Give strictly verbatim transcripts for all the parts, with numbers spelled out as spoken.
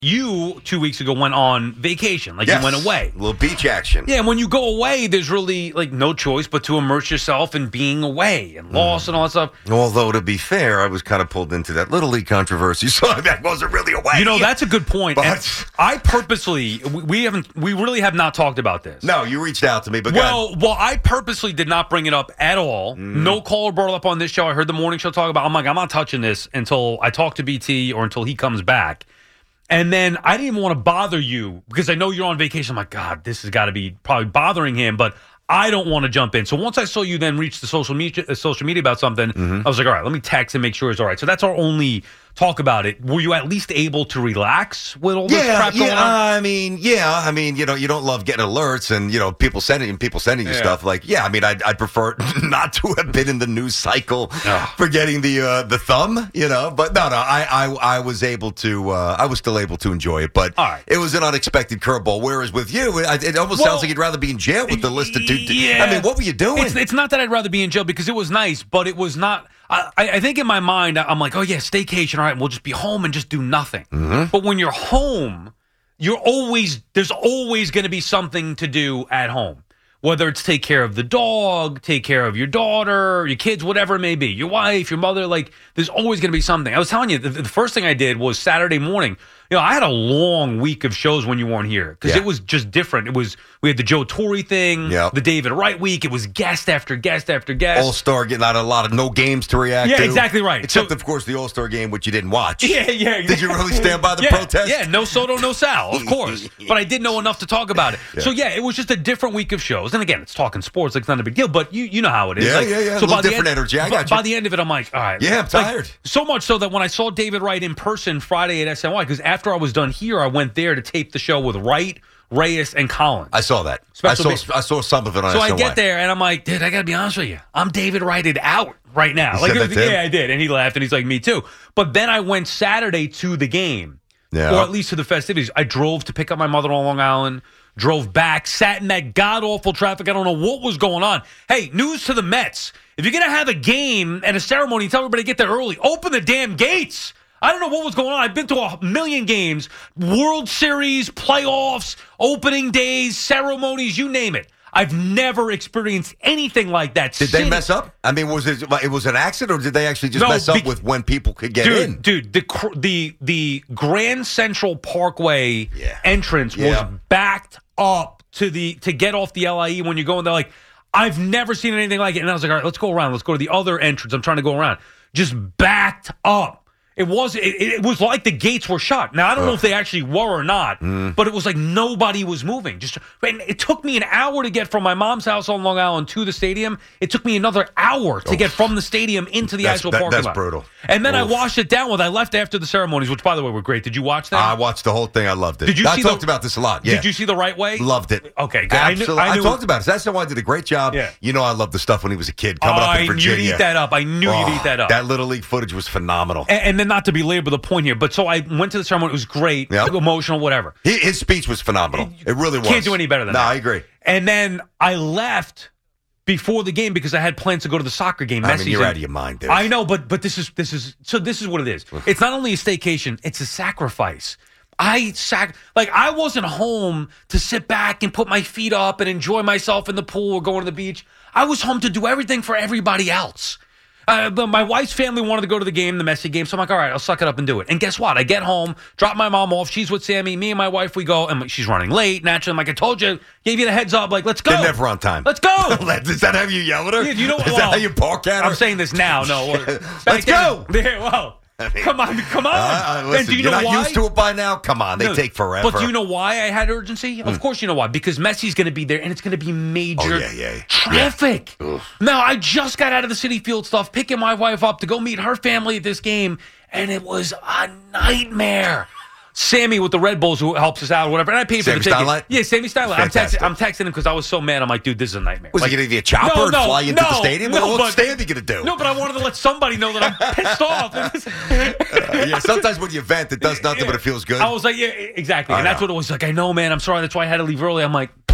you, two weeks ago, went on vacation. Like, yes. you went away. A little beach action. Yeah, and when you go away, there's really, like, no choice but to immerse yourself in being away and lost mm. and all that stuff. Although, to be fair, I was kind of pulled into that Little League controversy, so that wasn't really away. You know, that's a good point. But and I purposely, we haven't, we really have not talked about this. No, you reached out to me, but Well, well, I purposely did not bring it up at all. Mm. No caller brought it up on this show. I heard the morning show talk about it. I'm like, I'm not touching this until I talk to B T or until he comes back. And then I didn't even want to bother you because I know you're on vacation. I'm like, God, this has got to be probably bothering him, but I don't want to jump in. So once I saw you then reach the social media, uh, social media about something, mm-hmm. I was like, all right, let me text and make sure it's all right. So that's our only talk about it. Were you at least able to relax with all this yeah, crap going yeah, on? I mean, yeah. I mean, you know, you don't love getting alerts and, you know, people sending people sending you yeah. stuff. Like, yeah, I mean, I'd, I'd prefer not to have been in the news cycle oh. for getting the uh, the thumb, you know. But no, no, I I, I was able to, uh, I was still able to enjoy it. But right. it was an unexpected curveball. Whereas with you, it, it almost well, sounds like you'd rather be in jail with the list of two. Yeah. I mean, what were you doing? It's, it's not that I'd rather be in jail because it was nice, but it was not. I, I think in my mind, I'm like, oh, yeah, staycation. All right, we'll just be home and just do nothing. Mm-hmm. But when you're home, you're always there's always going to be something to do at home, whether it's take care of the dog, take care of your daughter, your kids, whatever it may be, your wife, your mother. Like, there's always going to be something. I was telling you, the, the first thing I did was Saturday morning. You know, I had a long week of shows when you weren't here because yeah. it was just different. It was we had the Joe Torre thing, yep. the David Wright week. It was guest after guest after guest. All-Star getting out a lot of no games to react yeah, to. Yeah, exactly right. Except, so, of course, the All-Star game, which you didn't watch. Yeah, yeah. Exactly. Did you really stand by the yeah, protest? Yeah, no Soto, no Sal, of course. But I did know enough to talk about it. Yeah. So, yeah, it was just a different week of shows. And, again, it's talking sports. Like, it's not a big deal. But you you know how it is. Yeah, like, yeah, yeah. So a little by different the end, energy. I got you. By the end of it, I'm like, all right. Yeah, I'm tired. Like, so much so that when I saw David Wright in person Friday at S N Y, because after I was done here, I went there to tape the show with Wright, Reyes, and Collins. I saw that. Special I saw, I saw some of it on So S N Y. I get there, and I'm like, dude, I got to be honest with you. I'm David Wrighted out right now. You like, said was, that to him? Yeah, I did. And he laughed, and he's like, me too. But then I went Saturday to the game, yeah. or at least to the festivities. I drove to pick up my mother on Long Island, drove back, sat in that god-awful traffic. I don't know what was going on. Hey, news to the Mets. If you're going to have a game and a ceremony, tell everybody to get there early. Open the damn gates. I don't know what was going on. I've been to a million games, World Series, playoffs, opening days, ceremonies, you name it. I've never experienced anything like that. Did they mess up? I mean, was it it was an accident, or did they actually just no, mess up be- with when people could get dude, in? Dude, the the the Grand Central Parkway yeah. entrance yeah. was backed up to the to get off the L I E when you go in there. Like, I've never seen anything like it. And I was like, all right, let's go around. Let's go to the other entrance. I'm trying to go around. Just backed up. It was it, it was like the gates were shut. Now I don't Ugh. know if they actually were or not, mm. but it was like nobody was moving. Just and it took me an hour to get from my mom's house on Long Island to the stadium. It took me another hour to Oof. get from the stadium into the that's, actual that, parking that's lot. That's brutal. And then Oof. I washed it down when I left after the ceremonies, which by the way were great. Did you watch that? I watched the whole thing. I loved it. Did you? I see talked the, about this a lot. Yeah. Did you see the right way? Loved it. Okay, good. Absolutely. I, knew, I, knew I talked about it. That's why I did a great job. Yeah. You know, I loved the stuff when he was a kid coming oh, up in Virginia. I knew you'd eat that up. I knew oh, you'd eat that up. That Little League footage was phenomenal. And, and then not to belabor the point here, but so I went to the ceremony. It was great, yep. emotional, whatever. He, his speech was phenomenal. It really was. Can't do any better than no, that. No, I agree. And then I left before the game because I had plans to go to the soccer game. I Messi's mean, you're in. out of your mind, dude. I know, but but this is this is so this is what it is. It's not only a staycation; it's a sacrifice. I sac like I wasn't home to sit back and put my feet up and enjoy myself in the pool or going to the beach. I was home to do everything for everybody else. Uh, but my wife's family wanted to go to the game, the Messi game, so I'm like, all right, I'll suck it up and do it. And guess what? I get home, drop my mom off. She's with Sammy. Me and my wife, we go, and she's running late. Naturally, I'm like, I told you, gave you the heads up. Like, let's go. They're never on time. Let's go. Is that how you yell at her? Yeah, you know, Is well, that how you bark at her? I'm saying this now. No, let's go. There, well. I mean, come on, come on. Uh, listen, and do you you're know not why? used to it by now? Come on, they no, take forever. But do you know why I had urgency? Mm. Of course you know why. Because Messi's going to be there, and it's going to be major oh, yeah, yeah. traffic. Yeah. Now, I just got out of the Citi Field stuff, picking my wife up to go meet her family at this game, and it was a nightmare. Sammy with the Red Bulls who helps us out or whatever. And I paid for Sammy the ticket. Steinle? Yeah, Sammy Steinle. I'm texting, I'm texting him because I was so mad. I'm like, dude, this is a nightmare. Was like, he going to be a chopper no, and no, fly into no, the stadium? No, what but, stand are you going to do? No, but I wanted to let somebody know that I'm pissed off. uh, yeah, sometimes when you vent, it does nothing, yeah. but it feels good. I was like, yeah, exactly. And I that's know. what it was like. I know, man. I'm sorry. That's why I had to leave early. I'm like,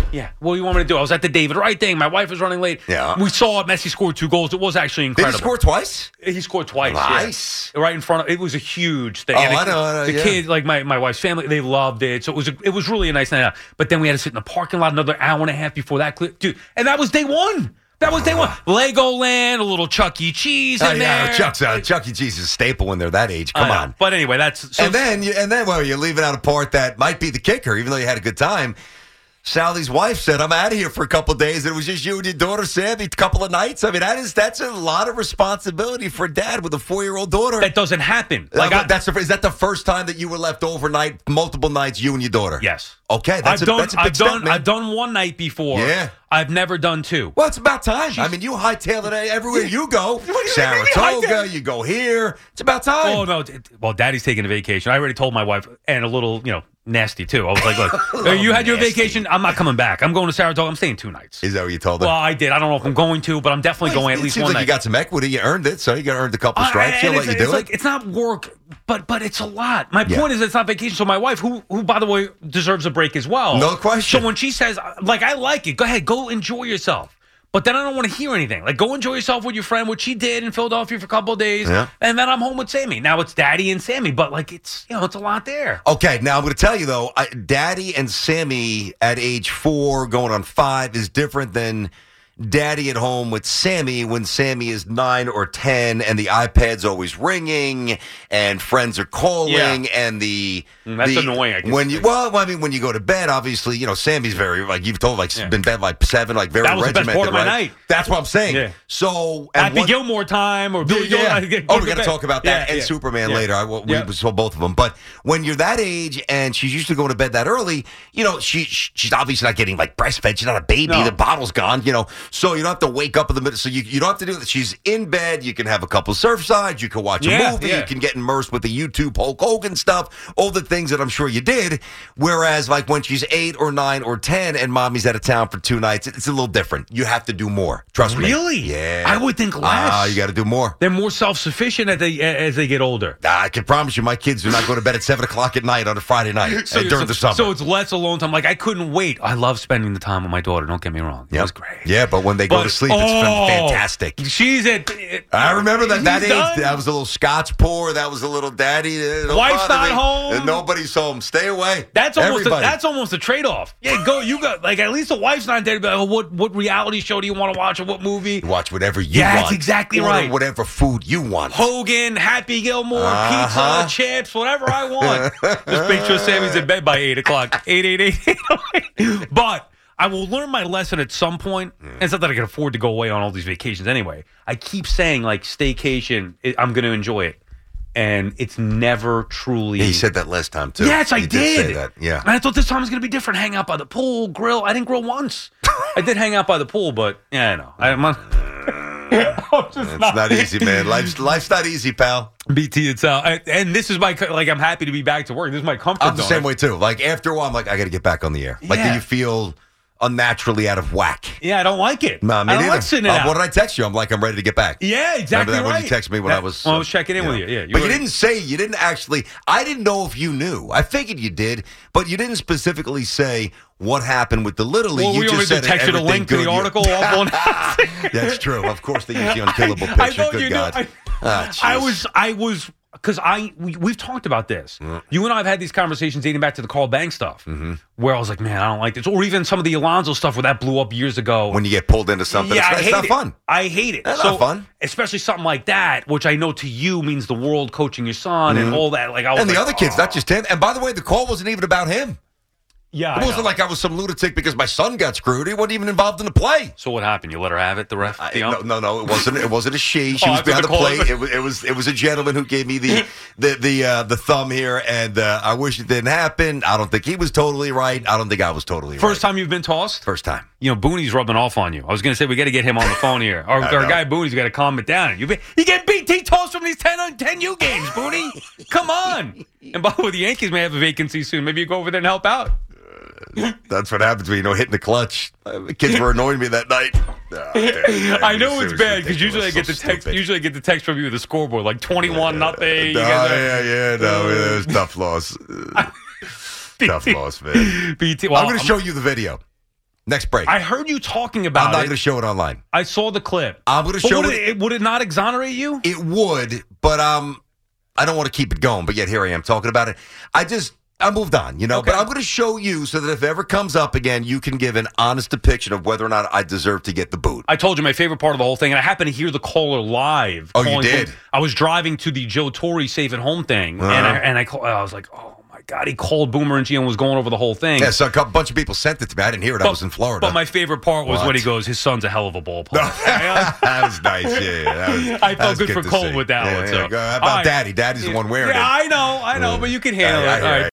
Yeah. What do you want me to do? I was at the David Wright thing. My wife was running late. Yeah. We saw Messi score two goals. It was actually Did incredible. he score twice? He scored twice. Nice. Yeah. Right in front of it was a huge thing. Oh, And the, I know, I know, The yeah. kids, like my, my wife's family, they loved it. So it was a, it was really a nice night out. But then we had to sit in the parking lot another hour and a half before that clip. Dude, and that was day one. That was day one. Legoland, a little Chuck E. Cheese in Oh, yeah, there. Chuck's, uh, Chuck E. Cheese is a staple when they're that age. Come I know. on. But anyway, that's so and then, you, and then, well, you're leaving out a part that might be the kicker, even though you had a good time. Sally's wife said, "I'm out of here for a couple of days." And it was just you and your daughter, Sammy, a couple of nights. I mean, that is that's a lot of responsibility for a dad with a four-year-old daughter. that doesn't happen. like, Like I, that's the, is that the first time that you were left overnight, multiple nights, you and your daughter? yes. Okay, that's I've a, done that's a big I've step, done man. I've done one night before. Yeah. I've never done two. Well, it's about time. I mean, you hightail it everywhere you go. do you mean Saratoga, you go here. It's about time. Oh no! d- Well, Daddy's taking a vacation. I already told my wife, and a little, you know, nasty too. I was like, "Look, uh, you had your nasty. vacation. I'm not coming back. I'm going to Saratoga. I'm staying two nights." Is that what you told her? Well, I did. I don't know if I'm going to, but I'm definitely Well, going it at least seems one like night. you got some equity. You earned it, so you got earned a couple I- stripes. She'll and let it's, you do it's it. like it's not work, but but it's a lot. My Yeah. point is, it's not vacation. So my wife, who who by the way deserves a break as well, No question. So when she says, like, I like it, go ahead, go enjoy yourself. But then I don't want to hear anything. Like, go enjoy yourself with your friend, which she did in Philadelphia for a couple of days, Yeah. and then I'm home with Sammy. Now it's Daddy and Sammy, but like it's you know it's a lot there. Okay, now I'm going to tell you though, I, Daddy and Sammy at age four, going on five, is different than Daddy at home with Sammy when Sammy is nine or ten, and the iPad's always ringing, and friends are calling, Yeah. and the Mm, that's the- annoying, I guess. When you well, I mean, when you go to bed, obviously, you know, Sammy's very like you've told, like Yeah. been bed like seven, like very That was the best regimented. part of my right? night. That's what I'm saying. Yeah. So and Happy what- Gilmore time or Billy Joel. yeah. I get- Oh, go we got to bed. talk about that Yeah, and yeah. Superman Yeah. later. I, we Yeah. saw both of them. But when you're that age and she's used to going to bed that early, you know, she she's obviously not getting like breastfed. She's not a baby. No. The bottle's gone, you know. So you don't have to wake up in the middle. So you, you don't have to do that. She's in bed. You can have a couple Surfsides. You can watch a Yeah, movie. yeah. You can get immersed with the YouTube Hulk Hogan stuff. All the things that I'm sure you did. Whereas like when she's eight or nine or ten and mommy's out of town for two nights, it's a little different. You have to do more. Trust me. Really? Yeah. I would think less. Ah, you got to do more. They're more self-sufficient as they as they get older. I can promise you, my kids do not go to bed at seven o'clock at night on a Friday night uh, during so, the summer. so it's less alone time. Like I couldn't wait. I love spending the time with my daughter. Don't get me wrong. It Yep. was great. Yeah, but when they go But- to sleep, it's oh, fan- fantastic. She's at. I remember that that He's age. done. That was a little Scotch pour. That was a little daddy. uh, don't Wife's bother not me. home. And nobody's home. Stay away. That's almost a, Everybody. that's almost a trade off. Yeah, go. You got like at least the wife's not there to be like, oh, what what reality show do you want to watch or what movie? Watch whatever you Yeah, want. that's exactly Order right. Whatever food you want. Hogan, Happy Gilmore, Uh-huh. pizza, chips, whatever I want. Just make sure Sammy's in bed by eight o'clock. Eight, eight, eight, eight. But I will learn my lesson at some point. And it's not that I can afford to go away on all these vacations anyway. I keep saying like staycation, it, I'm going to enjoy it, and it's never truly. Yeah, you said that last time too. Yes, I You did. say that. Yeah. And I thought this time was going to be different. Hang out by the pool, grill. I didn't grill once. I did hang out by the pool, but yeah, I know. I'm not, I'm just It's not, not easy, man. Life's life's not easy, pal. B T, it's uh, and- and this is my co- like. I'm happy to be back to work. This is my comfort I'm the zone. same way too. Like after a while, I'm like, I got to get back on the air. Like, Yeah. do you feel unnaturally out of whack? Yeah, I don't like it. No, me I don't neither. like sitting it Uh, out. what did I text you? I'm like, I'm ready to get back. Yeah, exactly Remember that right. when you texted me when That- I was? Well, I was checking in you with know. you. Yeah, you but were- you didn't say. You didn't actually. I didn't know if you knew. I figured you did, but you didn't specifically say what happened with the Little League. Well, you we just already said text you the everything link to good. the You- article. all on- That's true. Of course, they use the unkillable I- I picture. thought Good you knew. God. I, Ah, I jeez. was, I was, because I we, we've talked about this. You and I have had these conversations dating back to the Carl Banks stuff, Mm-hmm. where I was like, man, I don't like this, or even some of the Alonzo stuff where that blew up years ago. when you get pulled into something. yeah, it's, I it's hate not it. fun. I hate it. That's so, not fun. Especially something like that, which I know to you means the world, coaching your son and all that. Like, I was And the like, other kids, oh. not just him. And by the way, the call wasn't even about him. Yeah, It I wasn't know. like I was some lunatic because my son got screwed. He wasn't even involved in the play. So what happened? You let her have it, the ref? I- the no, ump? no, no, it wasn't. It wasn't a she. She Oh, was I behind the thought the plate. call- It was. It was. It was a gentleman who gave me the the the uh, the thumb here, and uh, I wish it didn't happen. I don't think he was totally right. I don't think I was totally First right. time you've been tossed? First time. You know, Booney's rubbing off on you. I was going to say, we got to get him on the phone here. Our, I our know. guy Booney's got to calm it down. You, be, you get B T tossed from these ten, ten U games, Booney. Come on. And by the way, the Yankees may have a vacancy soon. Maybe you go over there and help out. That's what happens when you know hitting the clutch. Uh, the kids were annoying me that night. Oh, damn, I know it it's was bad because usually I ridiculous. get So the text. stupid. Usually I get the text from you with the scoreboard, like twenty-one nothing. No, You guys are- yeah, yeah, no, it was a tough loss. Uh, tough loss, man. B T. Well, I'm going to I'm- show you the video. Next break. I heard you talking about I'm not it. going to show it online. I saw the clip. I'm going to But show would it. it. Would it not exonerate you? It would, but um, I don't want to keep it going. But yet here I am talking about it. I just I moved on, you know. Okay. But I'm going to show you so that if it ever comes up again, you can give an honest depiction of whether or not I deserve to get the boot. I told you my favorite part of the whole thing, and I happened to hear the caller live. Oh, you calling did? from- I was driving to the Joe Torre Safe at Home thing, Uh-huh. and I, and I, call, I was like, oh my God, he called Boomer and Gio and was going over the whole thing. Yeah, so a couple, bunch of people sent it to me. I didn't hear it. I was in Florida. But my favorite part was What? when he goes, his son's a hell of a ball player. that was nice. Yeah, yeah. That was, I that felt was good for to Cole see. with that yeah, one. Yeah. So. Go- How All about right. Daddy? Daddy's the one wearing yeah, it. I know, I know, but you can handle Yeah, it. yeah, All right.